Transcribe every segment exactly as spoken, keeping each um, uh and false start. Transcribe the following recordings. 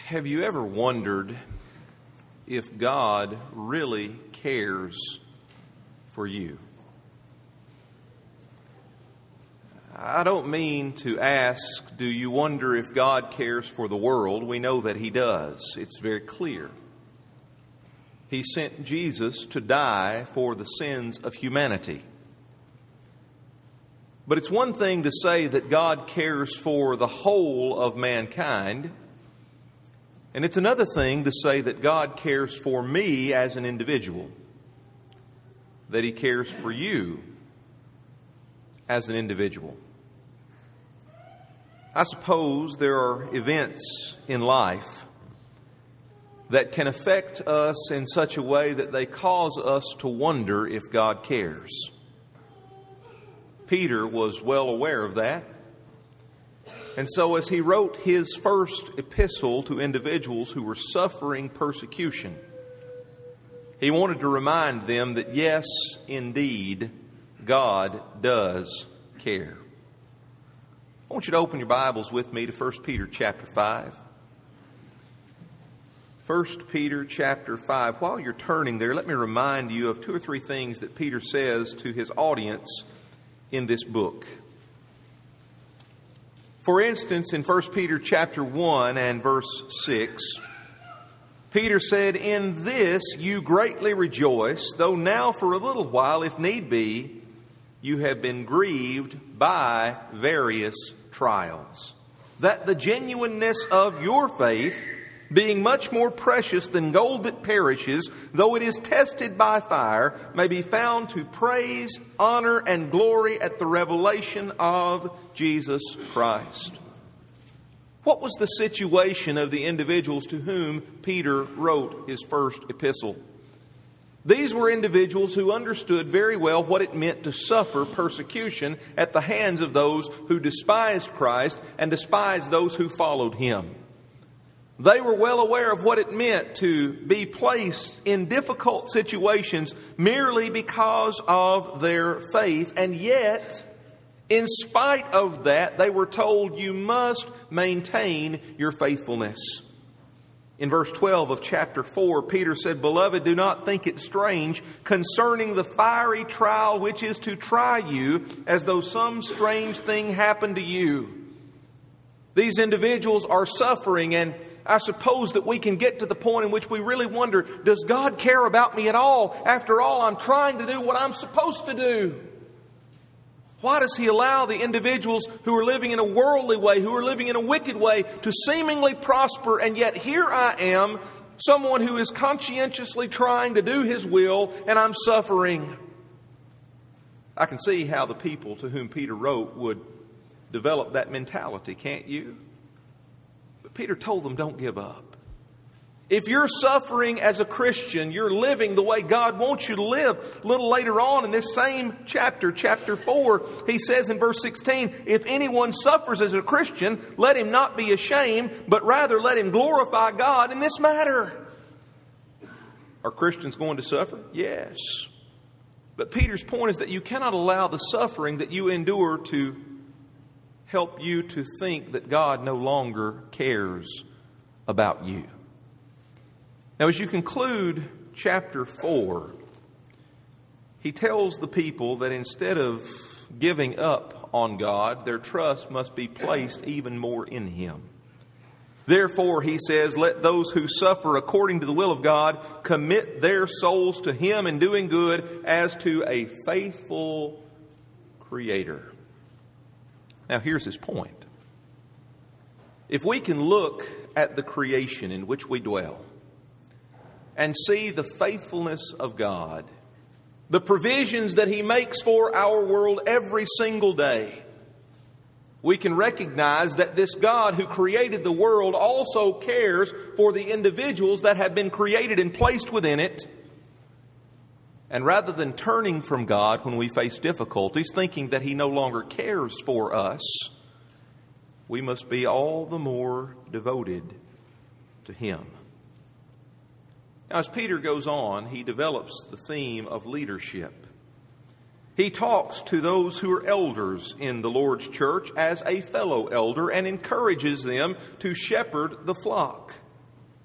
Have you ever wondered if God really cares for you? I don't mean to ask, do you wonder if God cares for the world? We know that He does. It's very clear. He sent Jesus to die for the sins of humanity. But it's one thing to say that God cares for the whole of mankind, and it's another thing to say that God cares for me as an individual, that He cares for you as an individual. I suppose there are events in life that can affect us in such a way that they cause us to wonder if God cares. Peter was well aware of that. And so as he wrote his first epistle to individuals who were suffering persecution, he wanted to remind them that yes, indeed, God does care. I want you to open your Bibles with me to First Peter chapter five. First Peter chapter five. While you're turning there, let me remind you of two or three things that Peter says to his audience in this book. For instance, in First Peter chapter one and verse six, Peter said, "In this you greatly rejoice, though now for a little while, if need be, you have been grieved by various trials, that the genuineness of your faith, being much more precious than gold that perishes, though it is tested by fire, may be found to praise, honor, and glory at the revelation of Jesus Christ." What was the situation of the individuals to whom Peter wrote his first epistle? These were individuals who understood very well what it meant to suffer persecution at the hands of those who despised Christ and despised those who followed Him. They were well aware of what it meant to be placed in difficult situations merely because of their faith. And yet, in spite of that, they were told, you must maintain your faithfulness. In verse twelve of chapter four, Peter said, "Beloved, do not think it strange concerning the fiery trial which is to try you, as though some strange thing happened to you." These individuals are suffering, and I suppose that we can get to the point in which we really wonder, does God care about me at all? After all, I'm trying to do what I'm supposed to do. Why does He allow the individuals who are living in a worldly way, who are living in a wicked way, to seemingly prosper, and yet here I am, someone who is conscientiously trying to do His will, and I'm suffering? I can see how the people to whom Peter wrote would develop that mentality, can't you? But Peter told them, don't give up. If you're suffering as a Christian, you're living the way God wants you to live. A little later on in this same chapter, chapter four, he says in verse sixteen, "If anyone suffers as a Christian, let him not be ashamed, but rather let him glorify God in this matter." Are Christians going to suffer? Yes. But Peter's point is that you cannot allow the suffering that you endure to help you to think that God no longer cares about you. Now, as you conclude chapter four, he tells the people that instead of giving up on God, their trust must be placed even more in Him. Therefore, he says, let those who suffer according to the will of God commit their souls to Him in doing good as to a faithful Creator. Now, here's his point. If we can look at the creation in which we dwell and see the faithfulness of God, the provisions that He makes for our world every single day, we can recognize that this God who created the world also cares for the individuals that have been created and placed within it. And rather than turning from God when we face difficulties, thinking that He no longer cares for us, we must be all the more devoted to Him. Now, as Peter goes on, he develops the theme of leadership. He talks to those who are elders in the Lord's church as a fellow elder and encourages them to shepherd the flock.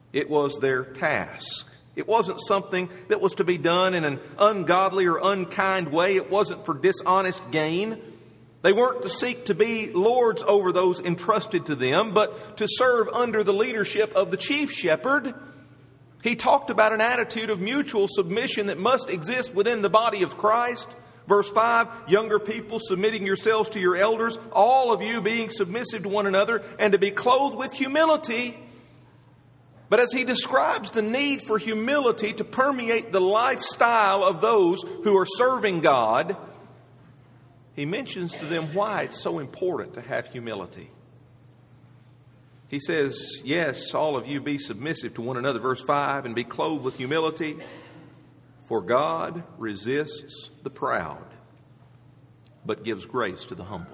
It was their task. It wasn't something that was to be done in an ungodly or unkind way. It wasn't for dishonest gain. They weren't to seek to be lords over those entrusted to them, but to serve under the leadership of the chief shepherd. He talked about an attitude of mutual submission that must exist within the body of Christ. Verse five, younger people, submitting yourselves to your elders, all of you being submissive to one another, and to be clothed with humility. But as he describes the need for humility to permeate the lifestyle of those who are serving God, he mentions to them why it's so important to have humility. He says, yes, all of you be submissive to one another, verse five, and be clothed with humility, for God resists the proud, but gives grace to the humble.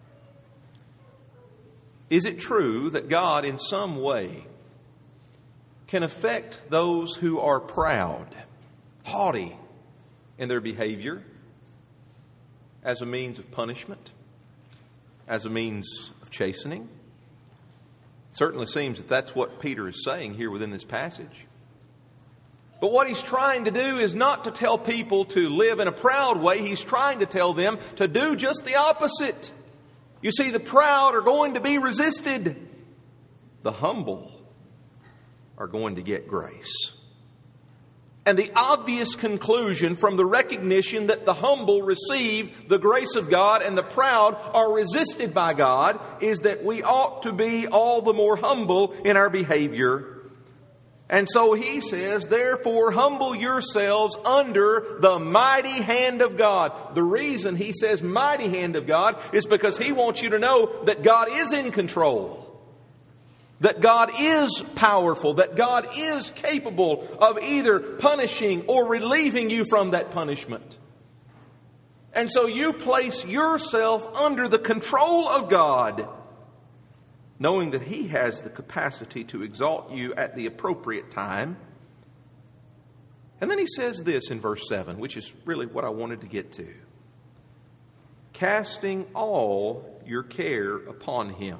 Is it true that God in some way can affect those who are proud, haughty in their behavior, as a means of punishment, as a means of chastening? It certainly seems that that's what Peter is saying here within this passage. But what he's trying to do is not to tell people to live in a proud way. He's trying to tell them to do just the opposite. You see, the proud are going to be resisted. The humble are going to get grace. And the obvious conclusion from the recognition that the humble receive the grace of God and the proud are resisted by God is that we ought to be all the more humble in our behavior. And so he says, therefore, humble yourselves under the mighty hand of God. The reason he says mighty hand of God is because he wants you to know that God is in control. That God is powerful, that God is capable of either punishing or relieving you from that punishment. And so you place yourself under the control of God, knowing that He has the capacity to exalt you at the appropriate time. And then he says this in verse seven, which is really what I wanted to get to. Casting all your care upon Him,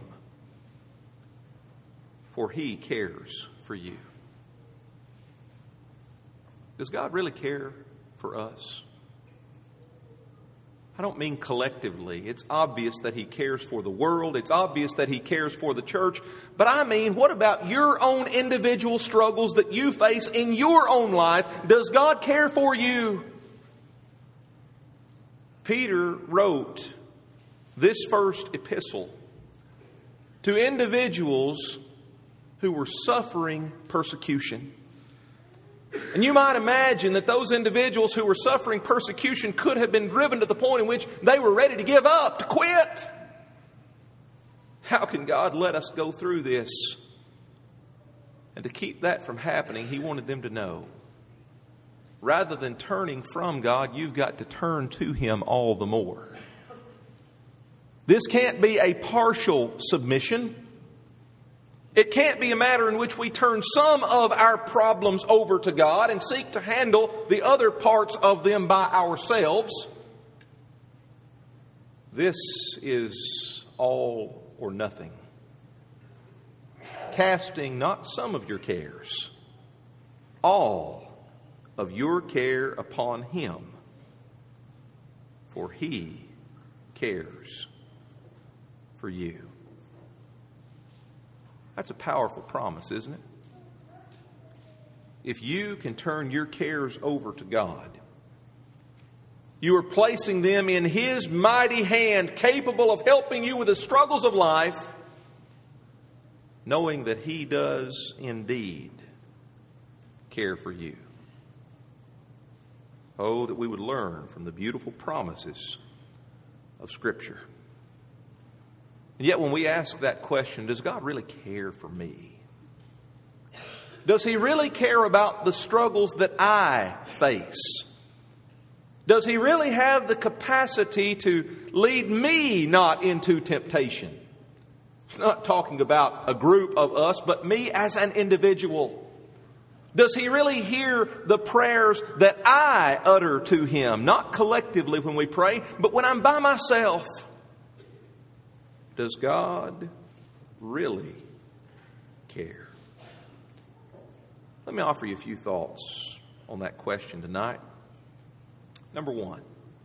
for He cares for you. Does God really care for us? I don't mean collectively. It's obvious that He cares for the world. It's obvious that He cares for the church. But I mean, what about your own individual struggles that you face in your own life? Does God care for you? Peter wrote this first epistle to individuals who were suffering persecution. And you might imagine that those individuals who were suffering persecution could have been driven to the point in which they were ready to give up, to quit. How can God let us go through this? And to keep that from happening, He wanted them to know, rather than turning from God, you've got to turn to Him all the more. This can't be a partial submission. It can't be a matter in which we turn some of our problems over to God and seek to handle the other parts of them by ourselves. This is all or nothing. Casting not some of your cares, all of your care upon Him, for He cares for you. That's a powerful promise, isn't it? If you can turn your cares over to God, you are placing them in His mighty hand, capable of helping you with the struggles of life, knowing that He does indeed care for you. Oh, that we would learn from the beautiful promises of Scripture. And yet when we ask that question, does God really care for me? Does He really care about the struggles that I face? Does He really have the capacity to lead me not into temptation? I'm not talking about a group of us, but me as an individual. Does He really hear the prayers that I utter to Him? Not collectively when we pray, but when I'm by myself. Does God really care? Let me offer you a few thoughts on that question tonight. Number one,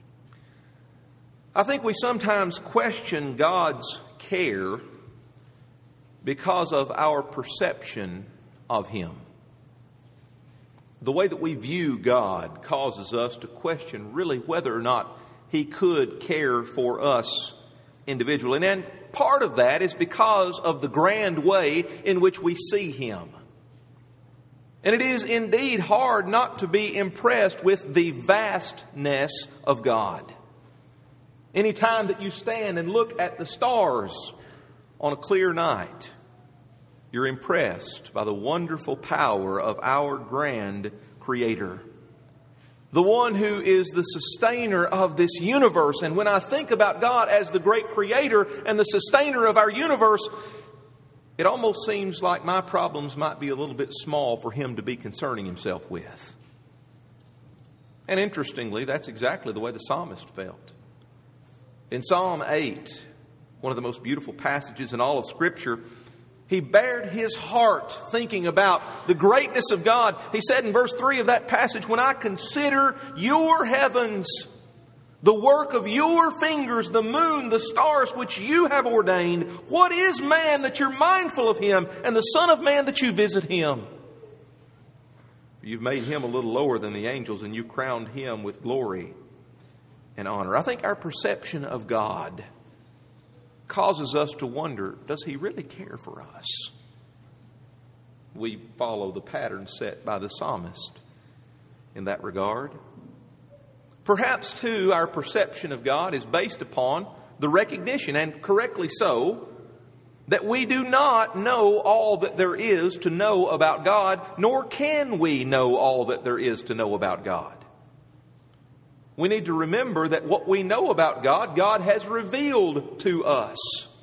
I think we sometimes question God's care because of our perception of Him. The way that we view God causes us to question really whether or not He could care for us individually. And part of that is because of the grand way in which we see Him. And it is indeed hard not to be impressed with the vastness of God. Any time that you stand and look at the stars on a clear night, you're impressed by the wonderful power of our grand Creator, the one who is the sustainer of this universe. And when I think about God as the great Creator and the sustainer of our universe, it almost seems like my problems might be a little bit small for Him to be concerning Himself with. And interestingly, that's exactly the way the psalmist felt. In Psalm eight, one of the most beautiful passages in all of Scripture, he bared his heart thinking about the greatness of God. He said in verse three of that passage, "When I consider your heavens, the work of your fingers, the moon, the stars which you have ordained, what is man that you're mindful of him, and the Son of Man that you visit him? You've made him a little lower than the angels, and you've crowned him with glory and honor." I think our perception of God causes us to wonder, does He really care for us? We follow the pattern set by the psalmist in that regard. Perhaps, too, our perception of God is based upon the recognition, and correctly so, that we do not know all that there is to know about God, nor can we know all that there is to know about God. We need to remember that what we know about God, God has revealed to us.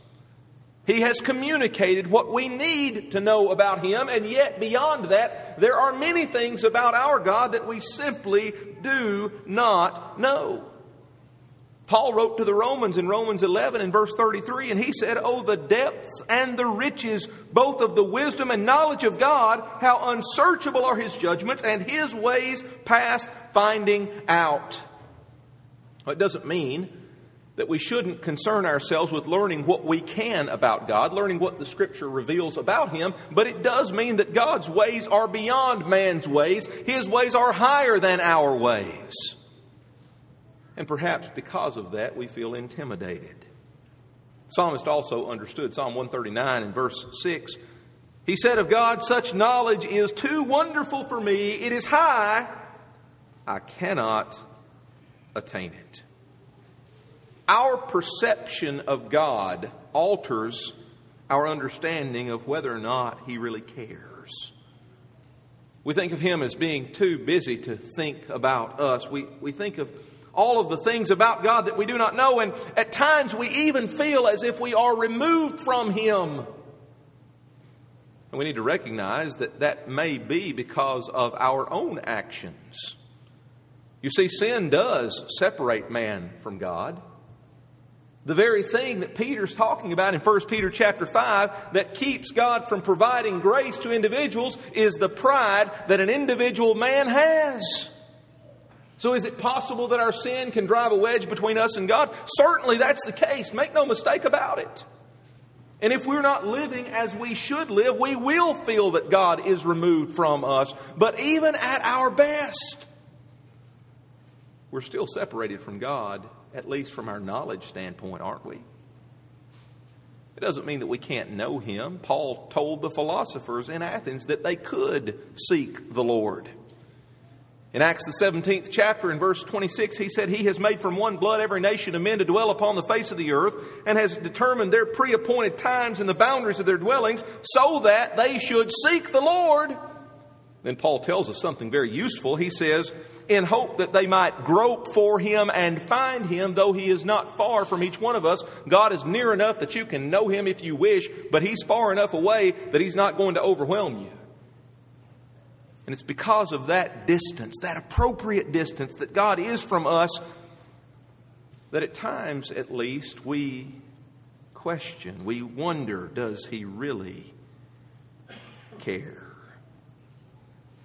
He has communicated what we need to know about Him, and yet beyond that, there are many things about our God that we simply do not know. Paul wrote to the Romans in Romans eleven and verse thirty-three, and he said, "Oh, the depths and the riches, both of the wisdom and knowledge of God, how unsearchable are His judgments, and His ways past finding out." Well, it doesn't mean that we shouldn't concern ourselves with learning what we can about God, learning what the Scripture reveals about Him, but it does mean that God's ways are beyond man's ways. His ways are higher than our ways. And perhaps because of that, we feel intimidated. The psalmist also understood Psalm one thirty-nine and verse six. He said of God, "Such knowledge is too wonderful for me. It is high. I cannot attain it." Our perception of God alters our understanding of whether or not He really cares. We think of Him as being too busy to think about us. We, we think of all of the things about God that we do not know, and at times we even feel as if we are removed from Him. And we need to recognize that that may be because of our own actions. You see, sin does separate man from God. The very thing that Peter's talking about in First Peter chapter five that keeps God from providing grace to individuals is the pride that an individual man has. So is it possible that our sin can drive a wedge between us and God? Certainly that's the case. Make no mistake about it. And if we're not living as we should live, we will feel that God is removed from us. But even at our best, we're still separated from God, at least from our knowledge standpoint, aren't we? It doesn't mean that we can't know Him. Paul told the philosophers in Athens that they could seek the Lord. In Acts the seventeenth chapter, in verse twenty-six, he said, "He has made from one blood every nation of men to dwell upon the face of the earth, and has determined their pre-appointed times and the boundaries of their dwellings, so that they should seek the Lord." Then Paul tells us something very useful. He says, "In hope that they might grope for Him and find Him, though He is not far from each one of us." God is near enough that you can know Him if you wish, but He's far enough away that He's not going to overwhelm you. And it's because of that distance, that appropriate distance that God is from us, that at times, at least, we question, we wonder, does He really care?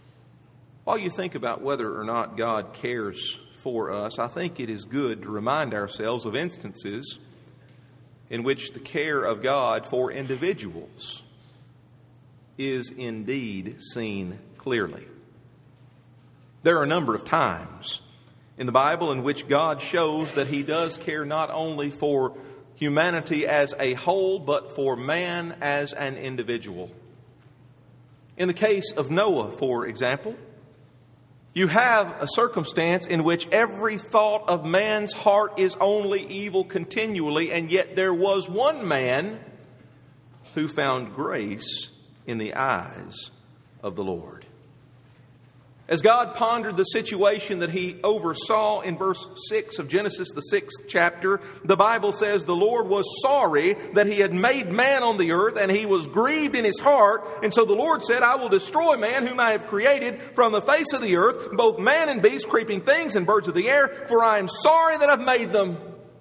While you think about whether or not God cares for us, I think it is good to remind ourselves of instances in which the care of God for individuals is indeed seen clearly. There are a number of times in the Bible in which God shows that He does care not only for humanity as a whole, but for man as an individual. In the case of Noah, for example, you have a circumstance in which every thought of man's heart is only evil continually, and yet there was one man who found grace in the eyes of the Lord. As God pondered the situation that He oversaw in verse six of Genesis, the sixth chapter, the Bible says the Lord was sorry that He had made man on the earth, and He was grieved in His heart. And so the Lord said, I will destroy man whom I have created from the face of the earth, both man and beast, creeping things and birds of the air, for I am sorry that I've made them.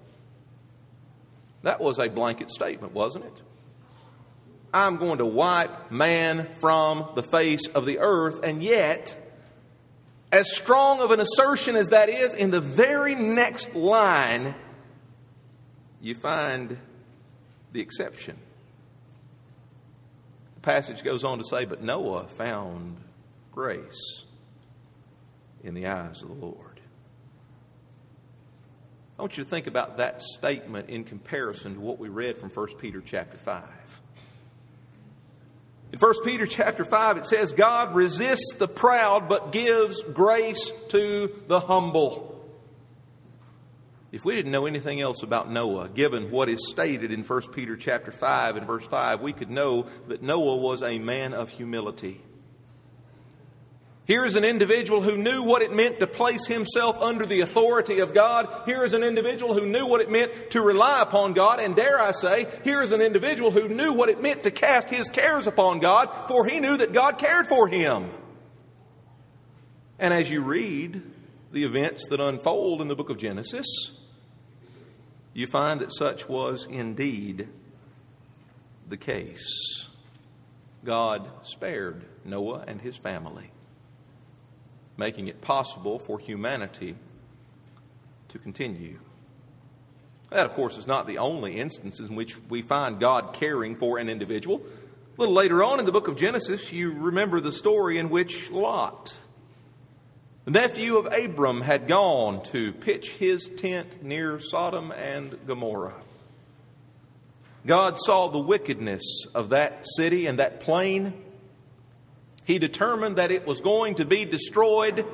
That was a blanket statement, wasn't it? I'm going to wipe man from the face of the earth, and yet, as strong of an assertion as that is, in the very next line, you find the exception. The passage goes on to say, but Noah found grace in the eyes of the Lord. I want you to think about that statement in comparison to what we read from First Peter chapter five. In First Peter chapter five, it says, God resists the proud, but gives grace to the humble. If we didn't know anything else about Noah, given what is stated in First Peter chapter five and verse five, we could know that Noah was a man of humility. Here is an individual who knew what it meant to place himself under the authority of God. Here is an individual who knew what it meant to rely upon God. And dare I say, here is an individual who knew what it meant to cast his cares upon God, for he knew that God cared for him. And as you read the events that unfold in the book of Genesis, you find that such was indeed the case. God spared Noah and his family, making it possible for humanity to continue. That, of course, is not the only instance in which we find God caring for an individual. A little later on in the book of Genesis, you remember the story in which Lot, the nephew of Abram, had gone to pitch his tent near Sodom and Gomorrah. God saw the wickedness of that city and that plain. He determined that it was going to be destroyed.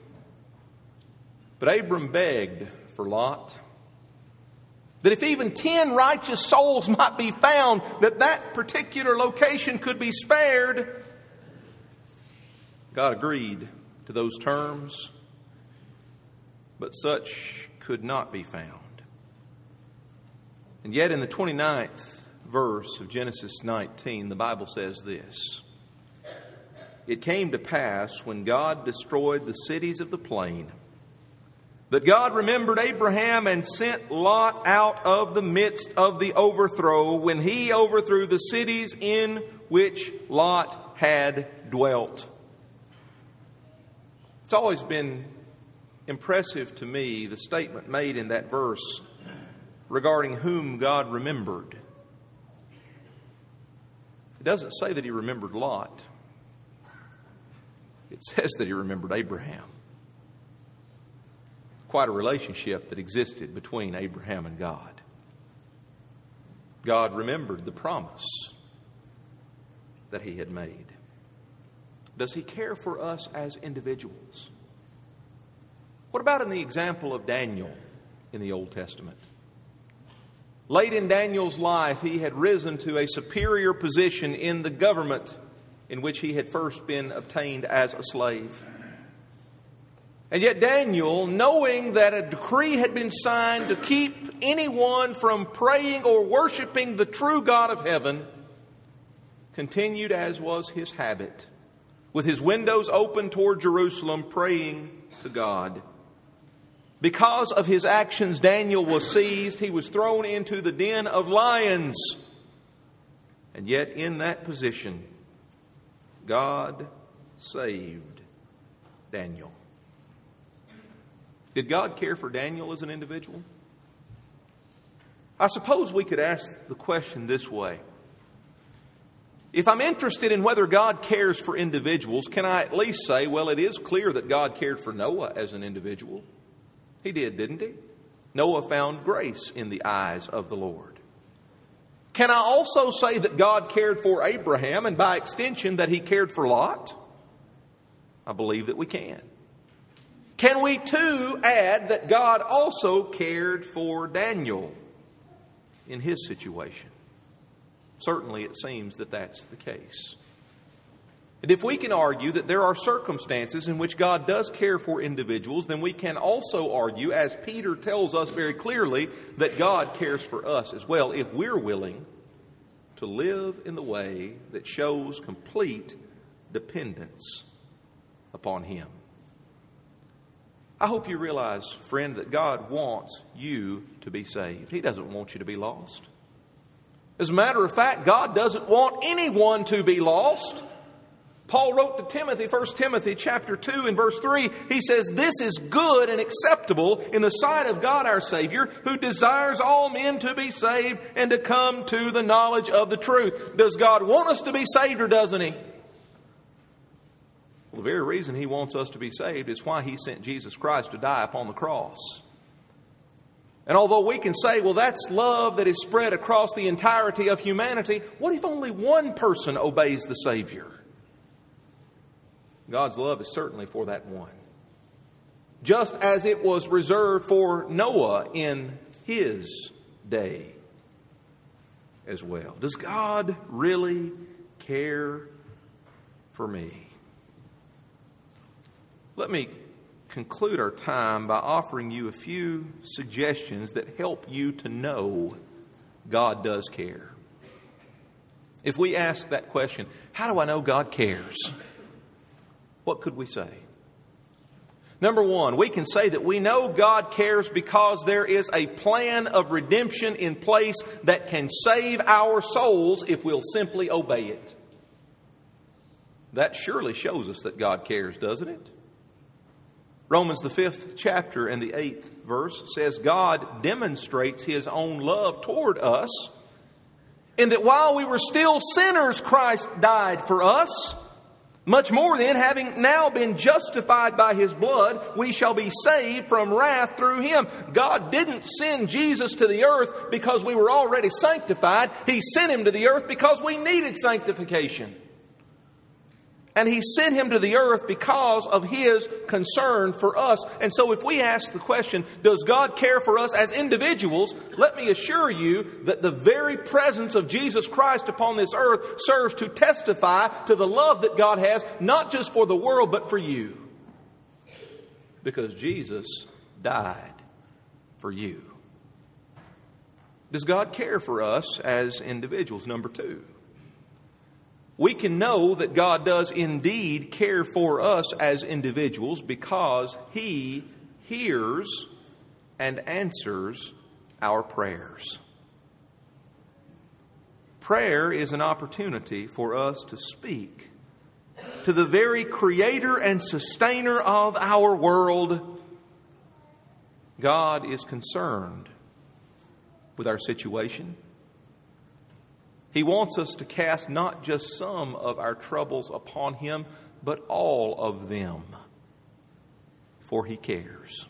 But Abram begged for Lot that if even ten righteous souls might be found, that that particular location could be spared. God agreed to those terms, but such could not be found. And yet in the twenty-ninth verse of Genesis nineteen, the Bible says this: it came to pass, when God destroyed the cities of the plain, that God remembered Abraham and sent Lot out of the midst of the overthrow, when he overthrew the cities in which Lot had dwelt. It's always been impressive to me, the statement made in that verse regarding whom God remembered. It doesn't say that He remembered Lot. It says that He remembered Abraham. Quite a relationship that existed between Abraham and God. God remembered the promise that He had made. Does He care for us as individuals? What about in the example of Daniel in the Old Testament? Late in Daniel's life, he had risen to a superior position in the government in which he had first been obtained as a slave. And yet Daniel, knowing that a decree had been signed to keep anyone from praying or worshiping the true God of heaven, continued, as was his habit, with his windows open toward Jerusalem, praying to God. Because of his actions, Daniel was seized. He was thrown into the den of lions. And yet in that position, God saved Daniel. Did God care for Daniel as an individual? I suppose we could ask the question this way. If I'm interested in whether God cares for individuals, can I at least say, well, it is clear that God cared for Noah as an individual? He did, didn't he? Noah found grace in the eyes of the Lord. Can I also say that God cared for Abraham and by extension that he cared for Lot? I believe that we can. Can we too add that God also cared for Daniel in his situation? Certainly it seems that that's the case. And if we can argue that there are circumstances in which God does care for individuals, then we can also argue, as Peter tells us very clearly, that God cares for us as well if we're willing to live in the way that shows complete dependence upon Him. I hope you realize, friend, that God wants you to be saved. He doesn't want you to be lost. As a matter of fact, God doesn't want anyone to be lost. Paul wrote to Timothy, First Timothy chapter two and verse three, he says, "This is good and acceptable in the sight of God our Savior, who desires all men to be saved and to come to the knowledge of the truth." Does God want us to be saved or doesn't He? Well, the very reason He wants us to be saved is why He sent Jesus Christ to die upon the cross. And although we can say, well, that's love that is spread across the entirety of humanity, what if only one person obeys the Savior? God's love is certainly for that one. Just as it was reserved for Noah in his day as well. Does God really care for me? Let me conclude our time by offering you a few suggestions that help you to know God does care. If we ask that question, how do I know God cares? What could we say? Number one, we can say that we know God cares because there is a plan of redemption in place that can save our souls if we'll simply obey it. That surely shows us that God cares, doesn't it? Romans, the fifth chapter and the eighth verse says God demonstrates His own love toward us in that while we were still sinners, Christ died for us. Much more then, having now been justified by His blood, we shall be saved from wrath through Him. God didn't send Jesus to the earth because we were already sanctified. He sent Him to the earth because we needed sanctification. And He sent Him to the earth because of His concern for us. And so if we ask the question, does God care for us as individuals? Let me assure you that the very presence of Jesus Christ upon this earth serves to testify to the love that God has, not just for the world, but for you. Because Jesus died for you. Does God care for us as individuals? Number two. We can know that God does indeed care for us as individuals because He hears and answers our prayers. Prayer is an opportunity for us to speak to the very creator and sustainer of our world. God is concerned with our situation. He wants us to cast not just some of our troubles upon Him, but all of them, for He cares.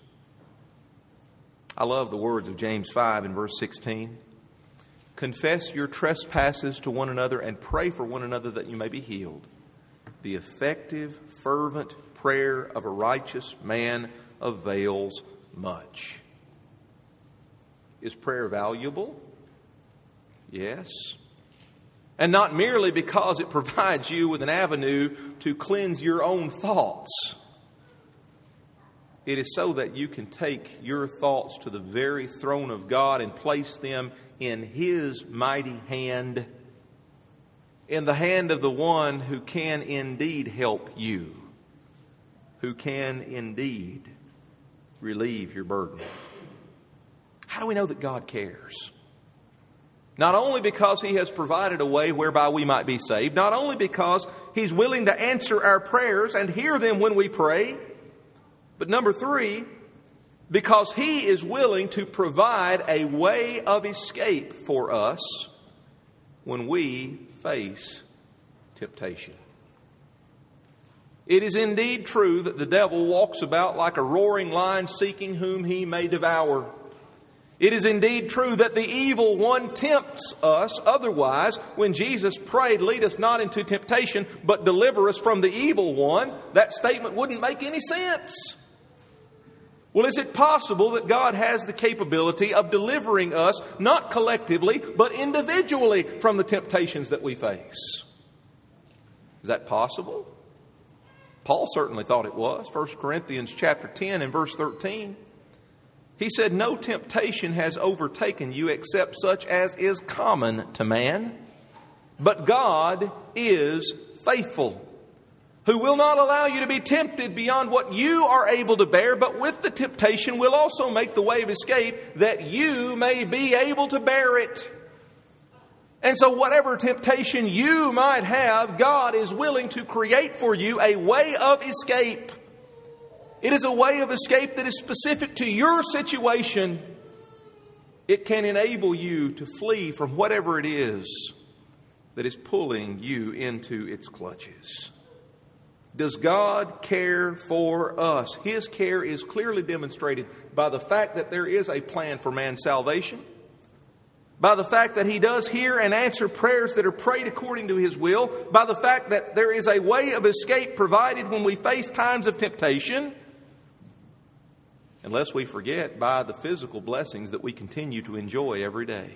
I love the words of James five and verse sixteen. Confess your trespasses to one another and pray for one another that you may be healed. The effective, fervent prayer of a righteous man avails much. Is prayer valuable? Yes. And not merely because it provides you with an avenue to cleanse your own thoughts. It is so that you can take your thoughts to the very throne of God and place them in His mighty hand, in the hand of the one who can indeed help you, who can indeed relieve your burden. How do we know that God cares? Not only because He has provided a way whereby we might be saved, not only because He's willing to answer our prayers and hear them when we pray, But number three, because He is willing to provide a way of escape for us when we face temptation. It is indeed true that the devil walks about like a roaring lion seeking whom he may devour. It is indeed true that the evil one tempts us. Otherwise, when Jesus prayed, "Lead us not into temptation, but deliver us from the evil one," that statement wouldn't make any sense. Well, is it possible that God has the capability of delivering us, not collectively, but individually, from the temptations that we face? Is that possible? Paul certainly thought it was. First Corinthians chapter ten and verse thirteen. He said, "No temptation has overtaken you except such as is common to man. But God is faithful, who will not allow you to be tempted beyond what you are able to bear, but with the temptation will also make the way of escape, that you may be able to bear it." And so whatever temptation you might have, God is willing to create for you a way of escape. It is a way of escape that is specific to your situation. It can enable you to flee from whatever it is that is pulling you into its clutches. Does God care for us? His care is clearly demonstrated by the fact that there is a plan for man's salvation, by the fact that He does hear and answer prayers that are prayed according to His will, by the fact that there is a way of escape provided when we face times of temptation, unless we forget, by the physical blessings that we continue to enjoy every day.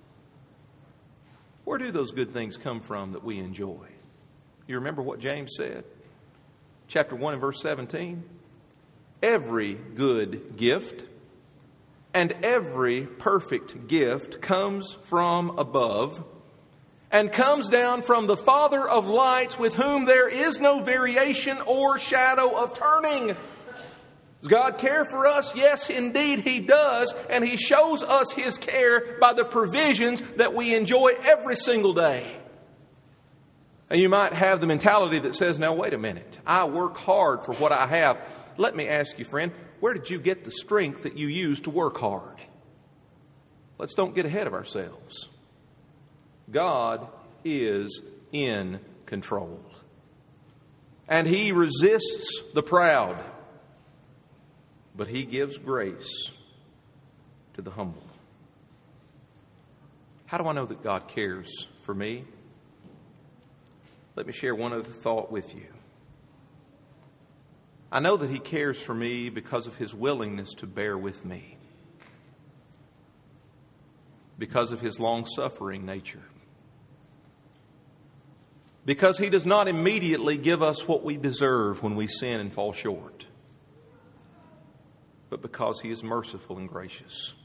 Where do those good things come from that we enjoy? You remember what James said? Chapter one and verse seventeen. "Every good gift and every perfect gift comes from above and comes down from the Father of lights, with whom there is no variation or shadow of turning." Does God care for us? Yes, indeed He does. And He shows us His care by the provisions that we enjoy every single day. And you might have the mentality that says, "Now wait a minute, I work hard for what I have." Let me ask you, friend, where did you get the strength that you use to work hard? Let's don't get ahead of ourselves. God is in control. And He resists the proud, but He gives grace to the humble. How do I know that God cares for me? Let me share one other thought with you. I know that He cares for me because of His willingness to bear with me, because of His long-suffering nature, because He does not immediately give us what we deserve when we sin and fall short, but because He is merciful and gracious.